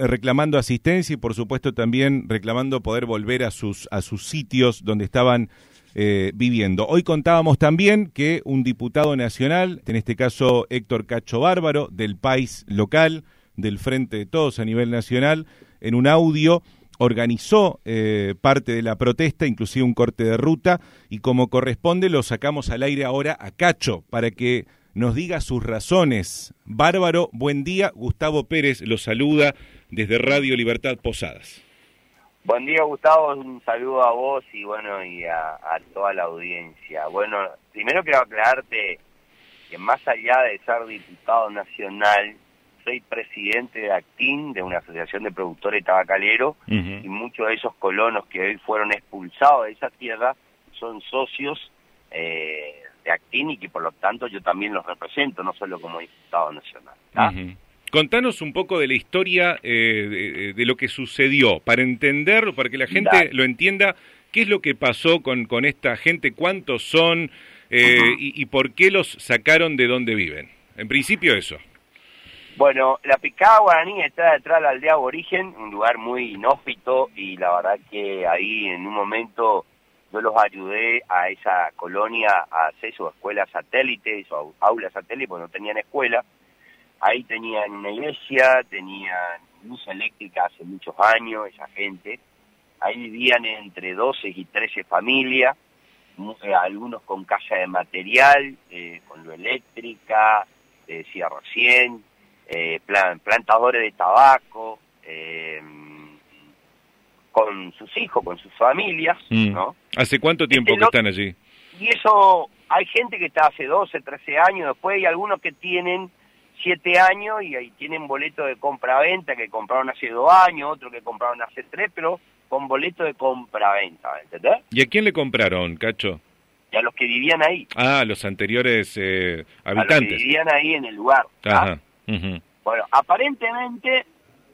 reclamando asistencia y por supuesto también reclamando poder volver a sus sitios donde estaban viviendo. Hoy contábamos también que un diputado nacional, en este caso Héctor Cacho Bárbaro, del país local, del Frente de Todos a nivel nacional, en un audio organizó parte de la protesta, inclusive un corte de ruta, y como corresponde lo sacamos al aire ahora a Cacho para que nos diga sus razones. Bárbaro, buen día. Gustavo Pérez lo saluda desde Radio Libertad Posadas. Buen día, Gustavo, un saludo a vos y bueno, y a toda la audiencia. Bueno, primero quiero aclararte que más allá de ser diputado nacional, soy presidente de ACTIN, de una asociación de productores tabacaleros, y muchos de esos colonos que hoy fueron expulsados de esa tierra son socios de ACTIN y que por lo tanto yo también los represento, no solo como diputado nacional. Contanos un poco de la historia de lo que sucedió, para entender, para que la gente lo entienda, qué es lo que pasó con esta gente, cuántos son y por qué los sacaron de donde viven. En principio eso. Bueno, la picada guaraní está detrás de la aldea aborigen, un lugar muy inhóspito, y la verdad que ahí en un momento yo los ayudé a esa colonia a hacer su escuela satélite, su aula satélite, porque no tenían escuela. Ahí tenían una iglesia, tenían luz eléctrica hace muchos años, esa gente. Ahí vivían entre 12 y 13 familias, algunos con casa de material, con luz eléctrica, decía recién, plantadores de tabaco, con sus hijos, con sus familias, ¿no? ¿Hace cuánto tiempo que están allí? Y eso, hay gente que está hace 12, 13 años, después hay algunos que tienen 7 años y ahí tienen boleto de compra-venta que compraron hace 2 años, otros que compraron hace 3, pero con boleto de compra-venta, ¿entendés? ¿Y a quién le compraron, Cacho? Y a los que vivían ahí. Ah, los anteriores habitantes. A los que vivían ahí en el lugar. Ajá. Bueno, aparentemente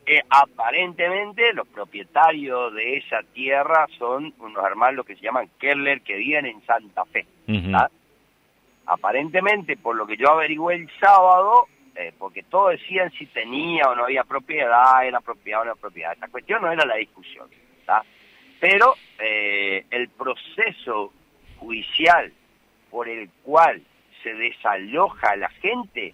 los propietarios de esa tierra son unos hermanos que se llaman Keller, que viven en Santa Fe. Aparentemente, por lo que yo averigüé el sábado, porque todos decían si tenía o no había propiedad, era propiedad o no era propiedad. Esta cuestión no era la discusión, ¿tá? Pero el proceso judicial por el cual se desaloja a la gente,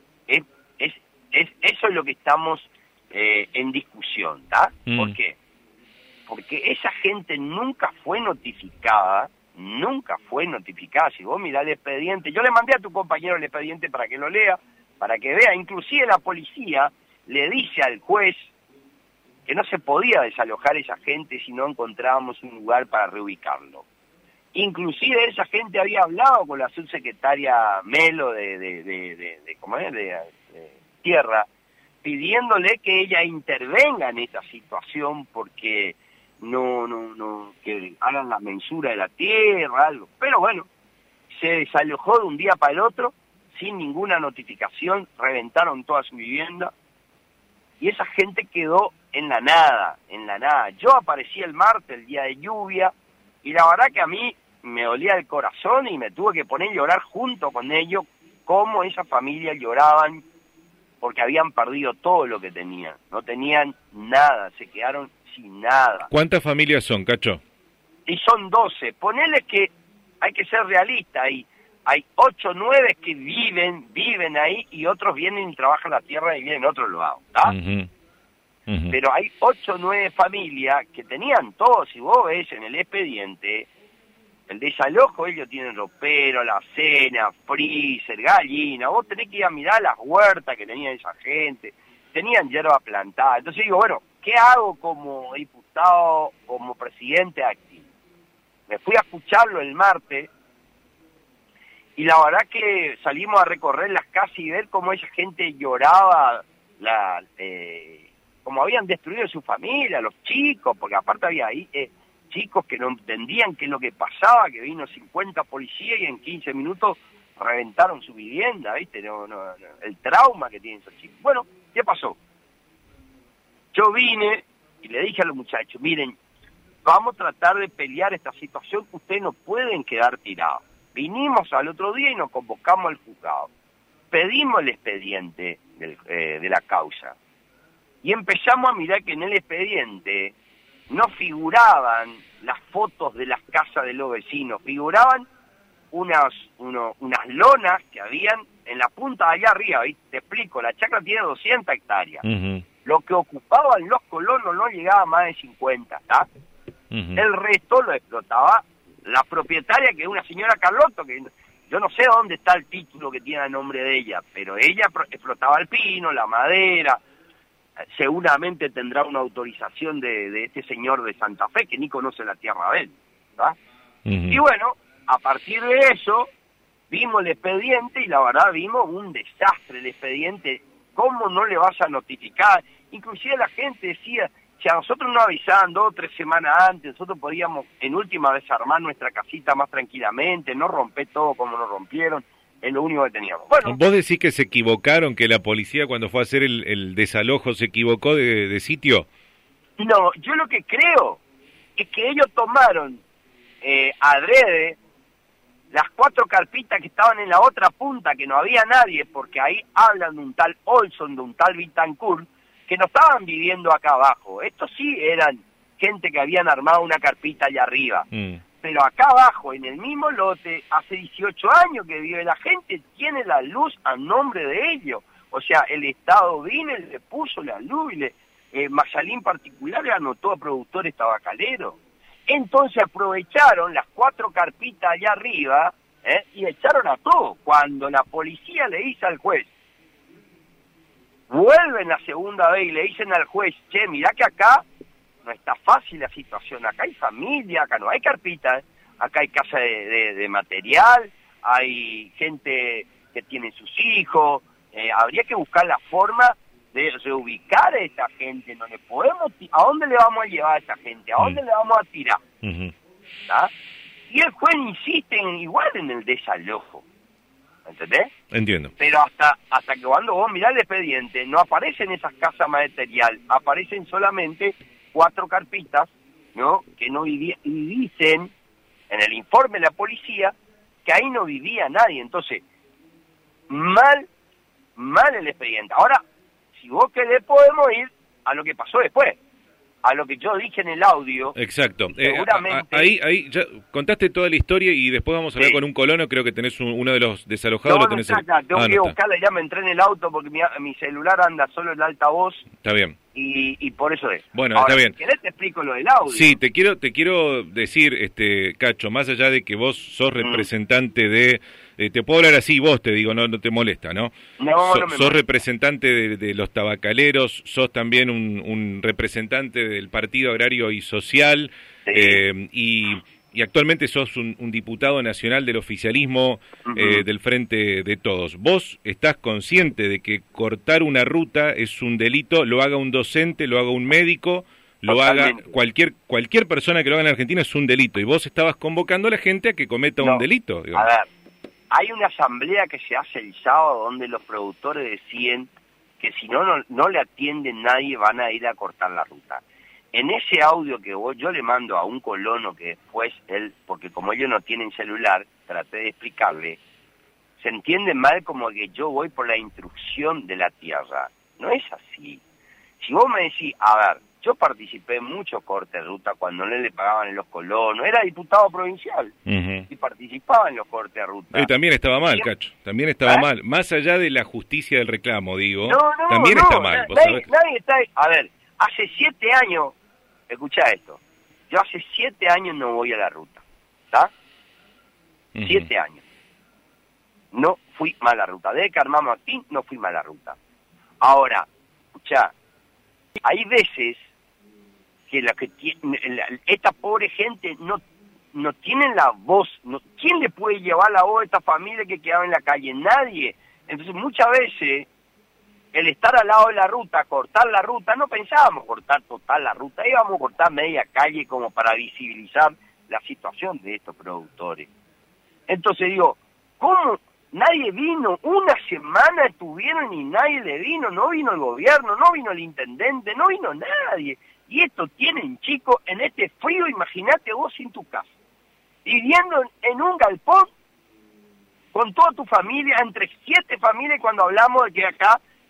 eso es lo que estamos en discusión, ¿tá? ¿Por qué? Porque esa gente nunca fue notificada. Si vos mirás el expediente, yo le mandé a tu compañero el expediente para que lo lea, para que vea, inclusive la policía le dice al juez que no se podía desalojar a esa gente si no encontrábamos un lugar para reubicarlo. Inclusive esa gente había hablado con la subsecretaria Melo de Tierra, pidiéndole que ella intervenga en esta situación porque que hagan la mensura de la tierra, algo. Pero bueno, se desalojó de un día para el otro, sin ninguna notificación, reventaron toda su vivienda, y esa gente quedó en la nada. Yo aparecí el martes, el día de lluvia, y la verdad que a mí me dolía el corazón y me tuve que poner a llorar junto con ellos, como esa familia lloraban, porque habían perdido todo lo que tenían, no tenían nada, se quedaron sin nada. ¿Cuántas familias son, Cacho? Y son 12. Ponele que hay que ser realista, hay 8 o 9 que viven ahí y otros vienen y trabajan la tierra y viven en otro lado, ¿tá? Pero hay 8 o 9 familias que tenían todo. Si vos ves en el expediente, el desalojo, ellos tienen ropero, la cena, freezer, gallina. Vos tenés que ir a mirar las huertas que tenía esa gente. Tenían hierba plantada. Entonces digo, bueno, ¿qué hago como diputado, como presidente de ACTIN? Me fui a escucharlo el martes y la verdad que salimos a recorrer las casas y ver cómo esa gente lloraba, como habían destruido su familia, los chicos, porque aparte había ahí chicos que no entendían qué es lo que pasaba, que vino 50 policías y en 15 minutos reventaron su vivienda, ¿viste? El trauma que tienen esos chicos. Bueno, ¿qué pasó? Yo vine y le dije a los muchachos, miren, vamos a tratar de pelear esta situación, ustedes no pueden quedar tirados. Vinimos al otro día y nos convocamos al juzgado. Pedimos el expediente de la causa. y empezamos a mirar que en el expediente no figuraban las fotos de las casas de los vecinos, figuraban unas lonas que habían en la punta de allá arriba, ¿viste? Te explico, la chacra tiene 200 hectáreas. Lo que ocupaban los colonos no llegaba a más de 50, ¿está? El resto lo explotaba la propietaria, que es una señora Carlotto, que yo no sé dónde está el título que tiene a nombre de ella, pero ella explotaba el pino, la madera, seguramente tendrá una autorización de este señor de Santa Fe, que ni conoce la tierra de él, ¿está? Y bueno, a partir de eso, vimos el expediente y la verdad vimos un desastre el expediente. ¿Cómo no le vas a notificar? Inclusive la gente decía, si a nosotros nos avisaban 2 o 3 semanas antes, nosotros podíamos en última desarmar nuestra casita más tranquilamente, no romper todo como nos rompieron, es lo único que teníamos. Bueno, ¿vos decís que se equivocaron, que la policía cuando fue a hacer el desalojo se equivocó de sitio? No, yo lo que creo es que ellos tomaron adrede las 4 carpitas que estaban en la otra punta, que no había nadie, porque ahí hablan de un tal Olson, de un tal Bittencourt, que no estaban viviendo acá abajo. Estos sí eran gente que habían armado una carpita allá arriba. Pero acá abajo, en el mismo lote, hace 18 años que vive la gente, tiene la luz a nombre de ellos. O sea, el Estado vino y le puso la luz, y Mayalín particular le anotó a productores tabacaleros. Entonces aprovecharon las 4 carpitas allá arriba y echaron a todo. Cuando la policía le dice al juez, vuelven la segunda vez y le dicen al juez, che, mirá que acá no está fácil la situación, acá hay familia, acá no hay carpitas, acá hay casa de material, hay gente que tiene sus hijos, habría que buscar la forma de reubicar a esta gente, no le podemos, ¿a dónde le vamos a llevar a esta gente? ¿A dónde le vamos a tirar? ¿Ah? Y el juez insiste igual en el desalojo, ¿entendés? Entiendo. Pero hasta que cuando vos mirás el expediente, no aparecen esas casas material, aparecen solamente 4 carpitas, ¿no? Que no vivían, y dicen en el informe de la policía que ahí no vivía nadie. Entonces, mal el expediente. Ahora, si vos querés, podemos ir a lo que pasó después, a lo que yo dije en el audio. Exacto. Seguramente. Ahí ya contaste toda la historia y después vamos a hablar con un colono. Creo que tenés uno de los desalojados. No, lo tenés tengo que buscarla, ya me entré en el auto porque mi celular anda solo en altavoz. Está bien. Y por eso es. Bueno, ahora, está bien. Si querés te explico lo del audio. Sí, te quiero decir, Cacho, más allá de que vos sos representante de... te puedo hablar así, vos te digo, no te molesta, ¿no? No, no me sos representante de los tabacaleros, sos también un representante del Partido Agrario y Social, y actualmente sos un diputado nacional del oficialismo del Frente de Todos. ¿Vos estás consciente de que cortar una ruta es un delito, lo haga un docente, lo haga un médico, lo haga cualquier persona que lo haga en Argentina es un delito? Y vos estabas convocando a la gente a que cometa un delito, digamos. A ver, hay una asamblea que se hace el sábado donde los productores deciden que si no le atienden nadie van a ir a cortar la ruta. En ese audio que yo le mando a un colono que después él, porque como ellos no tienen celular, traté de explicarle, se entiende mal como que yo voy por la instrucción de la tierra. No es así. Si vos me decís, a ver, yo participé en muchos cortes de ruta cuando no le pagaban en los colonos, era diputado provincial y participaba en los cortes de ruta. Y también estaba mal, Cacho, también estaba mal. Más allá de la justicia del reclamo, digo, también está mal. Nadie está... A ver, hace 7 años... Escuchá esto, yo hace 7 años no voy a la ruta, ¿está? 7 años. No fui mal a la ruta. Desde que armamos aquí, no fui mal a la ruta. Ahora, escuchá, hay veces que esta pobre gente no tienen la voz. ¿Quién le puede llevar la voz a esta familia que quedaba en la calle? Nadie. Entonces, muchas veces... el estar al lado de la ruta, cortar la ruta, no pensábamos cortar total la ruta, íbamos a cortar media calle como para visibilizar la situación de estos productores. Entonces digo, ¿cómo nadie vino? Una semana estuvieron y nadie le vino, no vino el gobierno, no vino el intendente, no vino nadie. Y esto tienen, chicos, en este frío, imagínate vos sin tu casa, viviendo en un galpón, con toda tu familia, entre 7 familias, cuando hablamos de que acá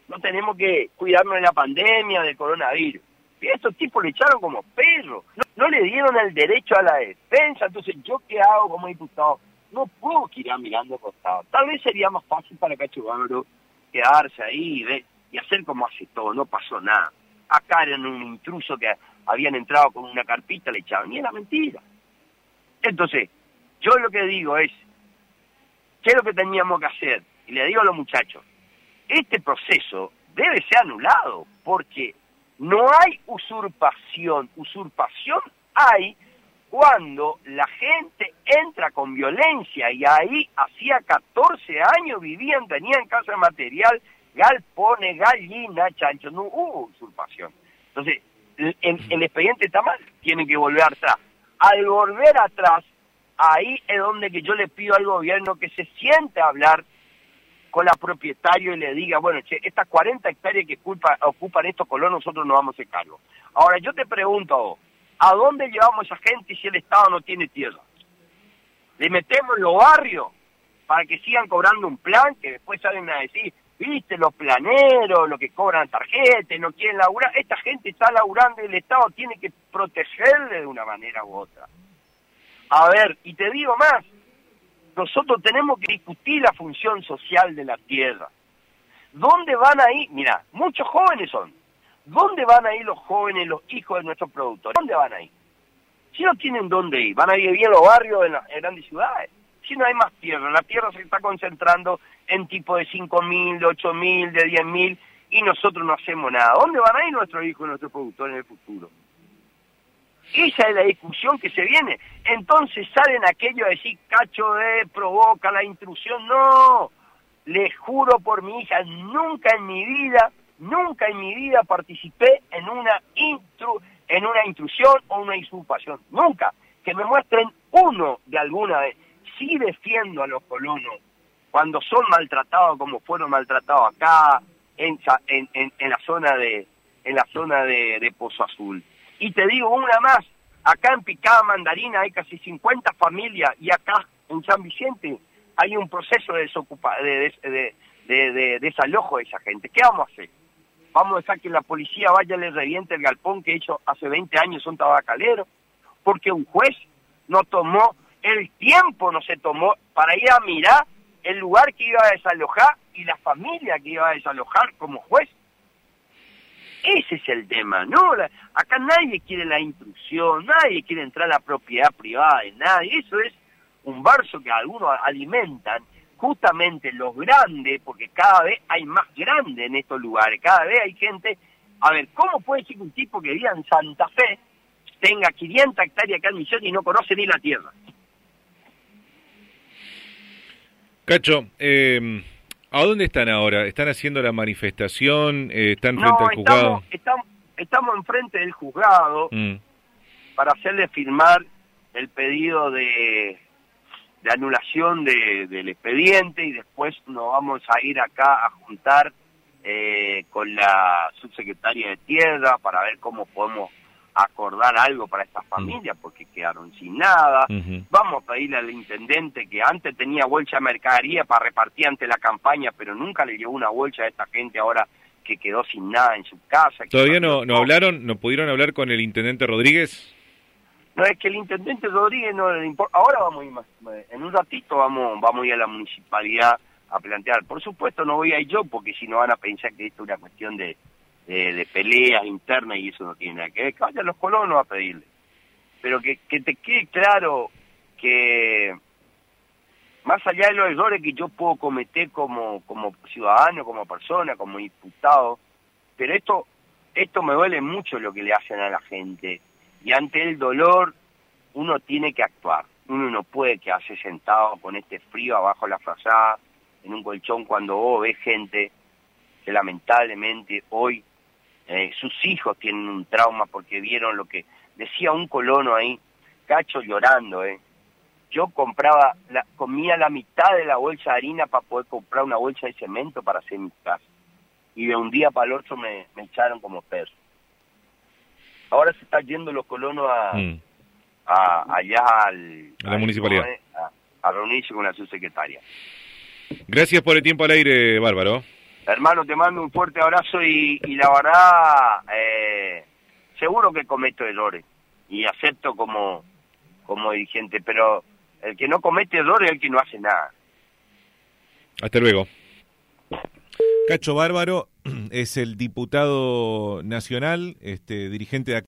no tenemos que cuidarnos de la pandemia, del coronavirus. Y estos tipos le echaron como perros, no le dieron el derecho a la defensa. Entonces, ¿yo qué hago como diputado? No puedo girar mirando costado. Tal vez sería más fácil para Cacho Bárbaro quedarse ahí y hacer como hace todo, no pasó nada. Acá eran un intruso que habían entrado con una carpita, le echaban, y era mentira. Entonces, yo lo que digo es, ¿qué es lo que teníamos que hacer? Y le digo a los muchachos, este proceso debe ser anulado, porque no hay usurpación. Usurpación hay cuando la gente entra con violencia, y ahí hacía 14 años vivían, tenían casa de material, galpones, gallinas, chanchos, no hubo usurpación. Entonces, el expediente está mal, tiene que volver atrás. Al volver atrás, ahí es donde que yo le pido al gobierno que se siente a hablar con la propietaria y le diga, bueno, che, estas 40 hectáreas que ocupan estos colonos, nosotros nos vamos a hacer cargo. Ahora, yo te pregunto a vos, ¿a dónde llevamos a esa gente si el Estado no tiene tierra? ¿Le metemos en los barrios para que sigan cobrando un plan que después salen a decir, viste, los planeros, los que cobran tarjetas, no quieren laburar? Esta gente está laburando y el Estado tiene que protegerle de una manera u otra. A ver, y te digo más, nosotros tenemos que discutir la función social de la tierra. ¿Dónde van a ir? Mira, muchos jóvenes son. ¿Dónde van a ir los jóvenes, los hijos de nuestros productores? ¿Dónde van a ir? Si no tienen dónde ir, van a vivir en los barrios, en grandes ciudades. Si no hay más tierra, la tierra se está concentrando en tipo de 5.000, de 8.000, de 10.000, y nosotros no hacemos nada. ¿Dónde van a ir nuestros hijos y nuestros productores en el futuro? Esa es la discusión que se viene. Entonces salen aquellos a decir, Cacho provoca la intrusión. No, les juro por mi hija, nunca en mi vida participé en una intrusión o una usurpación. Nunca. Que me muestren uno de alguna vez. Sí defiendo a los colonos cuando son maltratados como fueron maltratados acá en la zona de Pozo Azul. Y te digo una más, acá en Picada Mandarina hay casi 50 familias, y acá en San Vicente hay un proceso de desalojo de esa gente. ¿Qué vamos a hacer? ¿Vamos a dejar que la policía vaya y le reviente el galpón que hecho hace 20 años son tabacaleros? Porque un juez no tomó el tiempo, no se tomó para ir a mirar el lugar que iba a desalojar y la familia que iba a desalojar como juez. Ese es el tema, ¿no? Acá nadie quiere la intrusión, nadie quiere entrar a la propiedad privada de nadie. Eso es un barzo que algunos alimentan, justamente los grandes, porque cada vez hay más grandes en estos lugares, cada vez hay gente. A ver, ¿cómo puede ser que un tipo que viva en Santa Fe tenga 500 hectáreas acá en Misiones y no conoce ni la tierra? Cacho, ¿a dónde están ahora? ¿Están haciendo la manifestación? ¿Están frente al juzgado? Estamos enfrente del juzgado para hacerle firmar el pedido de anulación del expediente, y después nos vamos a ir acá a juntar con la subsecretaria de Tierra para ver cómo podemos acordar algo para estas familias, porque quedaron sin nada. Vamos a pedirle al intendente, que antes tenía bolsa de mercadería para repartir ante la campaña, pero nunca le llevó una bolsa a esta gente ahora que quedó sin nada en su casa. ¿Todavía no hablaron, no pudieron hablar con el intendente Rodríguez? No, es que el intendente Rodríguez no le importa. Ahora vamos a ir más, en un ratito vamos a ir a la municipalidad a plantear. Por supuesto no voy a ir yo, porque si no van a pensar que esto es una cuestión de peleas internas, y eso no tiene nada que ver. Que vayan los colonos a pedirle. Pero que te quede claro que más allá de los errores que yo puedo cometer como ciudadano, como persona, como diputado, pero esto me duele mucho lo que le hacen a la gente, y ante el dolor uno tiene que actuar. Uno no puede quedarse sentado con este frío abajo de la frazada, en un colchón, cuando vos ves gente que lamentablemente hoy sus hijos tienen un trauma porque vieron lo que decía un colono ahí, Cacho, llorando. Yo comía la mitad de la bolsa de harina para poder comprar una bolsa de cemento para hacer mi casa, y de un día para el otro me echaron como perro. Ahora se están yendo los colonos allá a la municipalidad, a reunirse con la subsecretaria. Gracias por el tiempo al aire, Bárbaro. Hermano, te mando un fuerte abrazo y la verdad, seguro que cometo errores y acepto como dirigente, pero el que no comete errores es el que no hace nada. Hasta luego. Cacho Bárbaro es el diputado nacional, dirigente de